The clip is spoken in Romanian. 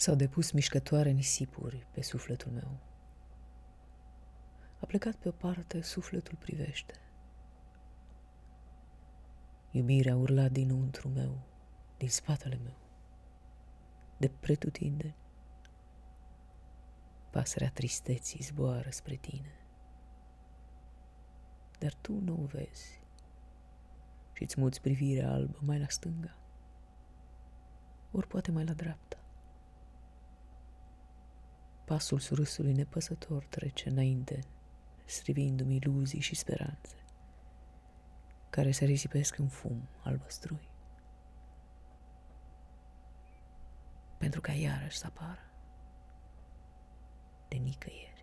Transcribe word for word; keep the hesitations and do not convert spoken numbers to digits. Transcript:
S-au depus mișcătoare nisipuri pe sufletul meu. A plecat pe o parte, sufletul privește. Iubirea urla dinăuntru meu, din spatele meu, de pretutindeni. Pasărea tristeții zboară spre tine, dar tu nu o vezi și-ți muți privirea albă mai la stânga, ori poate mai la dreapta. Pasul surâsului nepăsător trece înainte, strivindu-mi iluzii și speranțe, care se risipesc în fum albăstrui, pentru ca iarăși să apară de nicăieri.